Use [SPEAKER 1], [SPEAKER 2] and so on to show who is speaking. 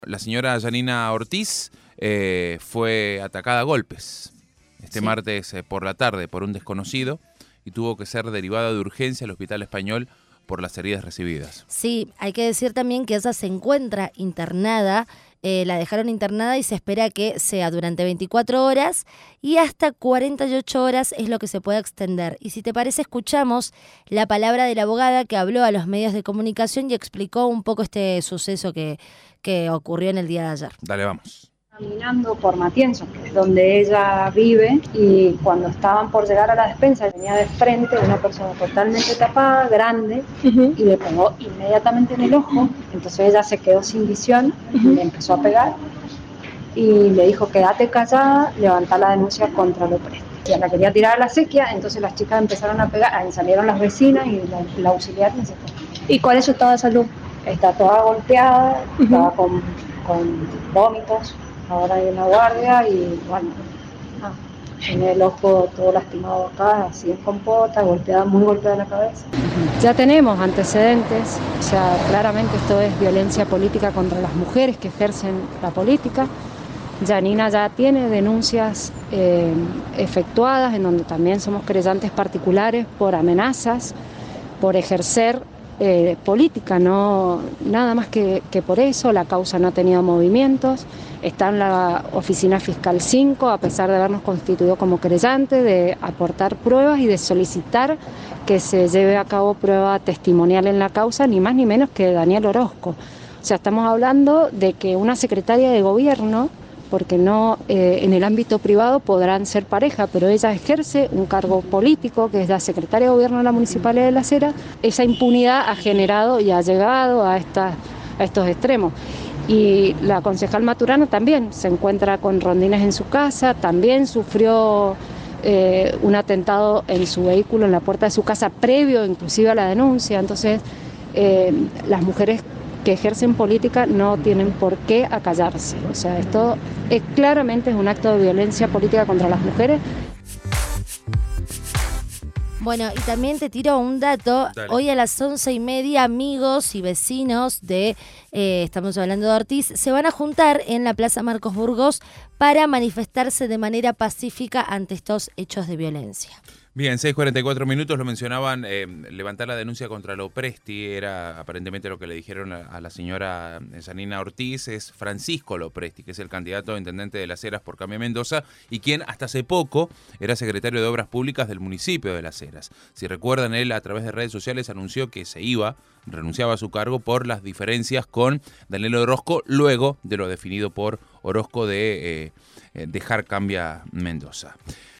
[SPEAKER 1] La señora Yanina Ortiz fue atacada a golpes este martes por la tarde por un desconocido y tuvo que ser derivada de urgencia al Hospital Español por las heridas recibidas.
[SPEAKER 2] Sí, hay que decir también que ella se encuentra internada, la dejaron internada y se espera que sea durante 24 horas y hasta 48 horas es lo que se pueda extender. Y si te parece, escuchamos la palabra de la abogada que habló a los medios de comunicación y explicó un poco este suceso que ocurrió en el día de ayer.
[SPEAKER 1] Dale, vamos.
[SPEAKER 3] Caminando por Matienzo, que es donde ella vive, y cuando estaban por llegar a la despensa venía de frente una persona totalmente tapada, grande, y le pegó inmediatamente en el ojo. Entonces ella se quedó sin visión, le empezó a pegar y le dijo: quédate callada, levantá la denuncia contra Lopresti. Ya la quería tirar a la sequía, entonces las chicas empezaron a pegar, ahí salieron las vecinas y la auxiliar y se fue.
[SPEAKER 4] ¿Y cuál es su estado de salud?
[SPEAKER 3] Está toda golpeada, estaba con vómitos, ahora hay una guardia y bueno, tiene el ojo todo lastimado acá, así en compota, golpeada, muy golpeada la cabeza.
[SPEAKER 4] Ya tenemos antecedentes, o sea, claramente esto es violencia política contra las mujeres que ejercen la política. Yanina ya tiene denuncias efectuadas en donde también somos querellantes particulares por amenazas, por ejercer política, no nada más que por eso. La causa no ha tenido movimientos, está en la oficina fiscal 5, a pesar de habernos constituido como querellante, de aportar pruebas y de solicitar que se lleve a cabo prueba testimonial en la causa, ni más ni menos que Daniel Orozco. O sea, estamos hablando de que una secretaria de gobierno, porque no en el ámbito privado podrán ser pareja, pero ella ejerce un cargo político, que es la secretaria de gobierno de la Municipalidad de Las Heras. Esa impunidad ha generado y ha llegado a estos extremos. Y la concejal Maturana también se encuentra con rondines en su casa, también sufrió un atentado en su vehículo, en la puerta de su casa, previo inclusive a la denuncia. Entonces, las mujeres que ejercen política no tienen por qué acallarse. O sea, esto claramente es un acto de violencia política contra las mujeres.
[SPEAKER 2] Bueno, y también te tiro un dato.
[SPEAKER 1] Dale.
[SPEAKER 2] Hoy a las 11:30, amigos y vecinos de, estamos hablando de Ortiz, se van a juntar en la Plaza Marcos Burgos para manifestarse de manera pacífica ante estos hechos de violencia.
[SPEAKER 1] Bien, 6:44 minutos, lo mencionaban, levantar la denuncia contra Lopresti era aparentemente lo que le dijeron a la señora Yanina Ortiz. Es Francisco Lopresti, que es el candidato a intendente de Las Heras por Cambio Mendoza y quien hasta hace poco era secretario de Obras Públicas del municipio de Las Heras. Si recuerdan, él a través de redes sociales anunció que renunciaba a su cargo por las diferencias con Daniel Orozco, luego de lo definido por Orozco de dejar Cambia Mendoza.